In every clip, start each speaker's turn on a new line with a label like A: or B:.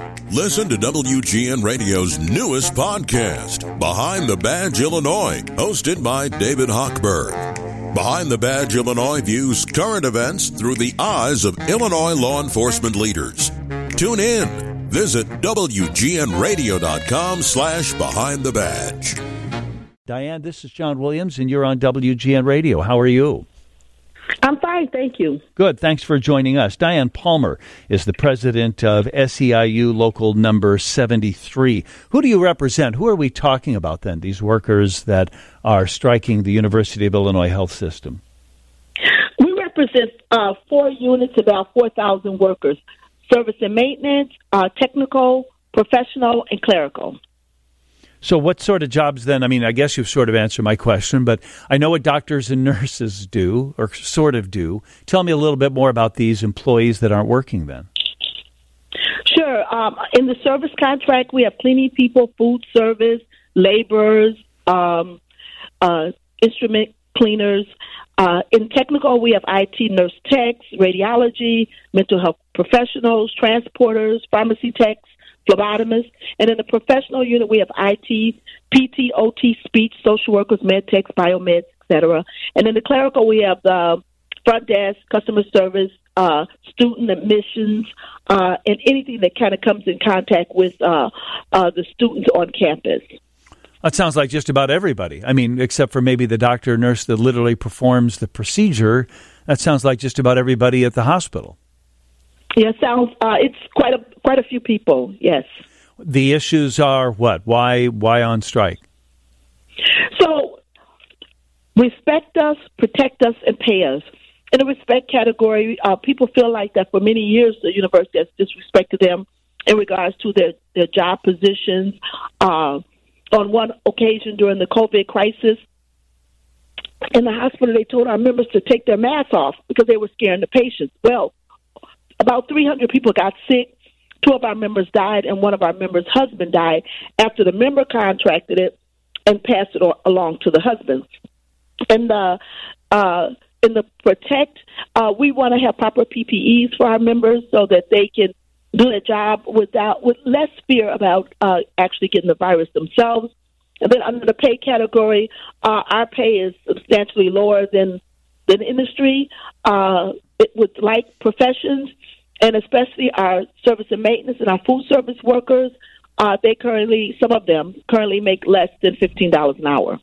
A: Listen to WGN Radio's newest podcast, Behind the Badge Illinois, hosted by David Hochberg. Behind the Badge Illinois views current events through the eyes of Illinois law enforcement leaders. Tune in. Visit WGNRadio.com/Behind the Badge.
B: Diane, this is John Williams, and you're on WGN Radio. How are you?
C: I'm fine, thank you.
B: Good, thanks for joining us. Diane Palmer is the president of SEIU Local Number 73. Who do you represent? Who are we talking about then, these workers that are striking the University of Illinois health system?
C: We represent 4 units, about 4,000 workers, service and maintenance, technical, professional, and clerical.
B: So what sort of jobs then? I mean, I guess you've sort of answered my question, but I know what doctors and nurses do, or sort of do. Tell me a little bit more about these employees that aren't working then.
C: Sure. In the service contract, we have cleaning people, food service, laborers, instrument cleaners. In technical, we have IT nurse techs, radiology, mental health professionals, transporters, pharmacy techs, phlebotomists. And in the professional unit, we have IT, PT, OT, speech, social workers, med techs, biomeds, etc. And in the clerical, we have the front desk, customer service, student admissions, and anything that kind of comes in contact with the students on campus.
B: That sounds like just about everybody. I mean, except for maybe the doctor or nurse that literally performs the procedure. That sounds like just about everybody at the hospital.
C: Yeah, it's quite a few people, yes.
B: The issues are what? Why on strike?
C: So, respect us, protect us, and pay us. In the respect category, people feel like that for many years the university has disrespected them in regards to their job positions. On one occasion during the COVID crisis, in the hospital, they told our members to take their masks off because they were scaring the patients. Well, about 300 people got sick. 2 of our members died, and 1 of our members' husband died after the member contracted it and passed it along to the husband. And in the protect, we want to have proper PPEs for our members so that they can do their job with less fear about actually getting the virus themselves. And then under the pay category, our pay is substantially lower than industry with like professions, and especially our service and maintenance and our food service workers. Some of them currently make less than $15 an hour.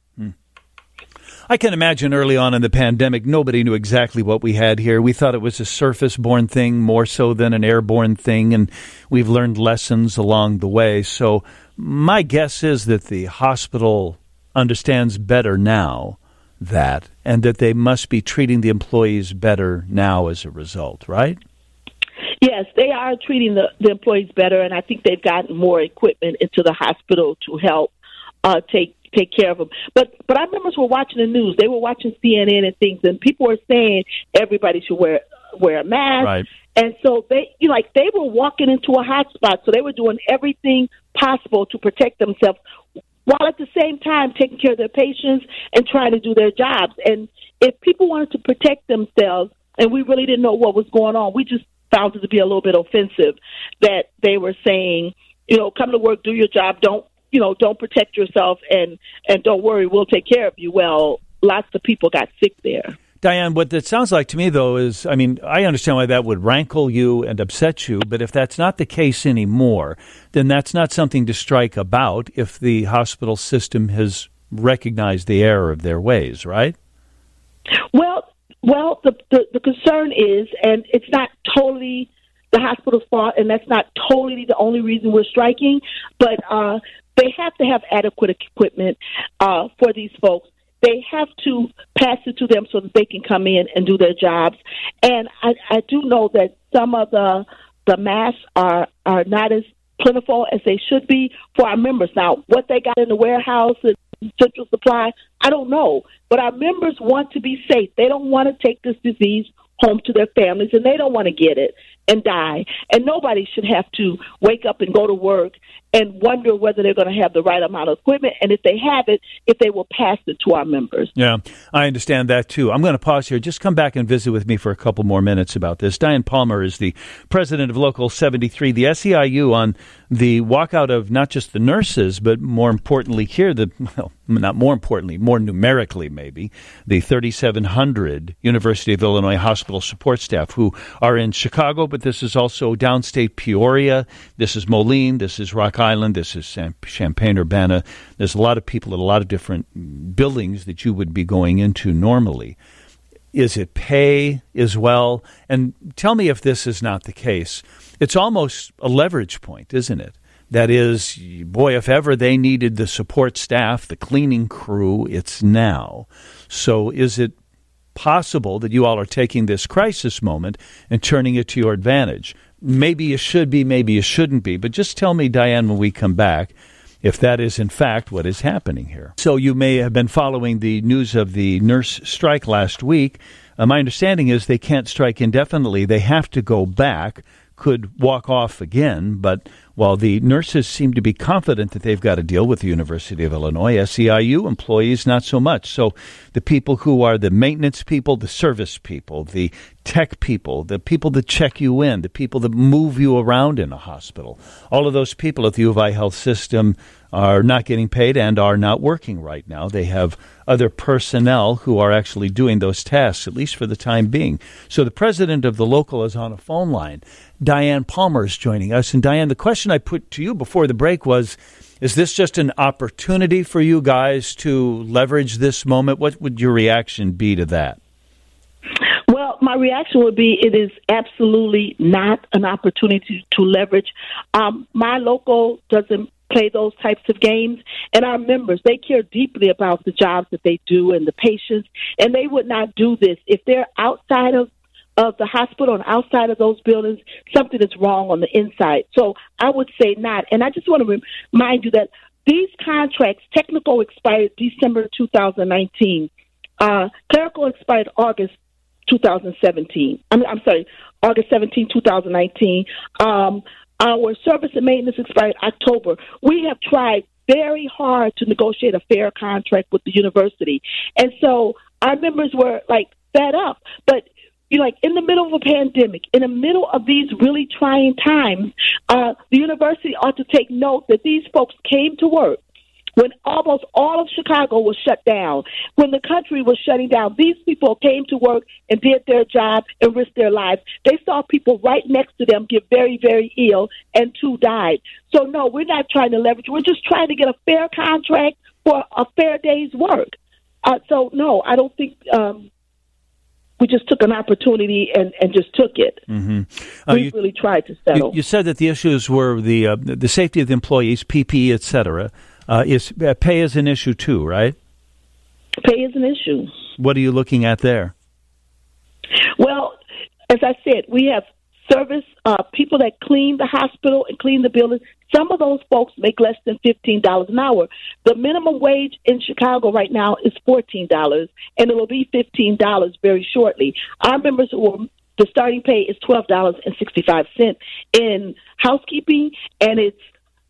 B: I can imagine early on in the pandemic, nobody knew exactly what we had here. We thought it was a surface-borne thing more so than an airborne thing, and we've learned lessons along the way. So my guess is that the hospital understands better now and that they must be treating the employees better now as a result, right?
C: Yes, they are treating the employees better, and I think they've gotten more equipment into the hospital to help take care of them. But our members were watching the news. They were watching CNN and things, and people were saying everybody should wear a mask.
B: Right.
C: And so they were walking into a hot spot, so they were doing everything possible to protect themselves while at the same time taking care of their patients and trying to do their jobs. And if people wanted to protect themselves and we really didn't know what was going on, we just found it to be a little bit offensive that they were saying, come to work, do your job, don't protect yourself, and don't worry, we'll take care of you. Well, lots of people got sick there.
B: Diane, what that sounds like to me, though, is, I mean, I understand why that would rankle you and upset you, but if that's not the case anymore, then that's not something to strike about if the hospital system has recognized the error of their ways, right?
C: Well, the concern is, and it's not totally the hospital's fault, and that's not totally the only reason we're striking, but they have to have adequate equipment for these folks. They have to pass it to them so that they can come in and do their jobs. And I do know that some of the masks are not as plentiful as they should be for our members. Now, what they got in the warehouse and Central Supply, I don't know. But our members want to be safe. They don't want to take this disease home to their families, and they don't want to get it. and die. And nobody should have to wake up and go to work and wonder whether they're going to have the right amount of equipment, and if they have it, if they will pass it to our members.
B: Yeah, I understand that, too. I'm going to pause here. Just come back and visit with me for a couple more minutes about this. Diane Palmer is the president of Local 73, the SEIU, on the walkout of not just the nurses, but more importantly here, not more importantly, more numerically maybe, the 3,700 University of Illinois hospital support staff who are in Chicago, but this is also downstate Peoria, this is Moline, this is Rock Island, this is Champaign-Urbana. There's a lot of people at a lot of different buildings that you would be going into normally. Is it pay as well? And tell me if this is not the case. It's almost a leverage point, isn't it? That is, boy, if ever they needed the support staff, the cleaning crew, it's now. So is it possible that you all are taking this crisis moment and turning it to your advantage? Maybe you should be, maybe you shouldn't be. But just tell me, Diane, when we come back, if that is in fact what is happening here. So you may have been following the news of the nurse strike last week. My understanding is they can't strike indefinitely. They have to go back, could walk off again. But while the nurses seem to be confident that they've got a deal with the University of Illinois, SEIU employees not so much. So the people who are the maintenance people, the service people, the tech people, the people that check you in, the people that move you around in a hospital, all of those people at the U of I Health System are not getting paid and are not working right now. They have other personnel who are actually doing those tasks, at least for the time being. So the president of the local is on a phone line. Diane Palmer is joining us. And Diane, the question I put to you before the break was, is this just an opportunity for you guys to leverage this moment? What would your reaction be to that?
C: Well, my reaction would be it is absolutely not an opportunity to leverage. My local doesn't play those types of games, and our members, they care deeply about the jobs that they do and the patients, and they would not do this. If they're outside of the hospital and outside of those buildings, something is wrong on the inside. So I would say not. And I just want to remind you that these contracts, technical expired December 2019. Clerical expired August 2017. August 17, 2019. Our service and maintenance expired October. We have tried very hard to negotiate a fair contract with the university. And so our members were fed up. But in the middle of a pandemic, in the middle of these really trying times, the university ought to take note that these folks came to work when almost all of Chicago was shut down. When the country was shutting down, these people came to work and did their job and risked their lives. They saw people right next to them get very, very ill, and 2 died. So, no, we're not trying to leverage. We're just trying to get a fair contract for a fair day's work. So, no, I don't think we just took an opportunity and just took it. Mm-hmm. We really tried to settle.
B: You said that the issues were the safety of the employees, PPE, et cetera. Pay is an issue too, right?
C: Pay is an issue.
B: What are you looking at there?
C: Well, as I said, we have service people that clean the hospital and clean the buildings. Some of those folks make less than $15 an hour. The minimum wage in Chicago right now is $14, and it will be $15 very shortly. Our members the starting pay is $12.65 in housekeeping, and it's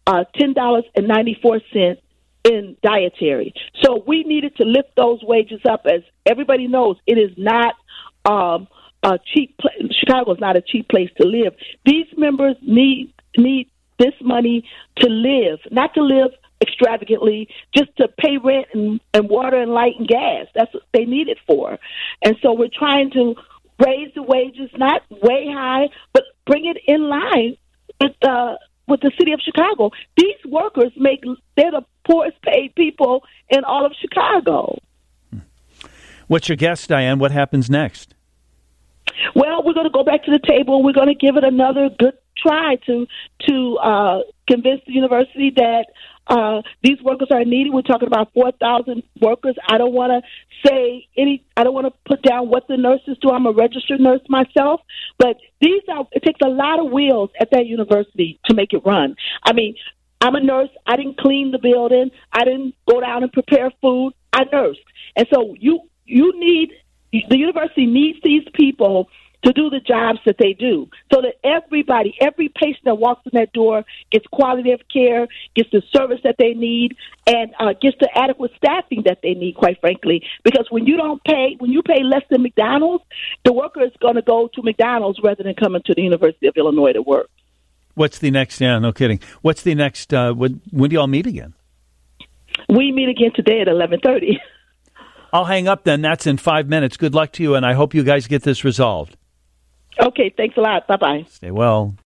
C: $10.94 in dietary. So we needed to lift those wages up. As everybody knows, it is not a cheap place. Chicago is not a cheap place to live. These members need this money to live, not to live extravagantly, just to pay rent and water and light and gas. That's what they need it for. And so we're trying to raise the wages, not way high, but bring it in line with the city of Chicago. These workers they're the poorest paid people in all of Chicago.
B: What's your guess, Diane? What happens next?
C: Well, we're going to go back to the table. We're going to give it another good try to convince the university that these workers are needed. We're talking about 4,000 workers. I don't want to put down what the nurses do. I'm a registered nurse myself, but it takes a lot of wheels at that university to make it run. I mean, I'm a nurse. I didn't clean the building. I didn't go down and prepare food. I nursed. And so the university needs these people to do the jobs that they do, so that everybody, every patient that walks in that door gets quality of care, gets the service that they need, and gets the adequate staffing that they need, quite frankly. Because when you pay less than McDonald's, the worker is going to go to McDonald's rather than coming to the University of Illinois to work.
B: What's the next? Yeah, no kidding. What's the next? When do you all meet again?
C: We meet again today at 11:30.
B: I'll hang up then. That's in 5 minutes. Good luck to you, and I hope you guys get this resolved.
C: Okay, thanks a lot. Bye-bye.
B: Stay well.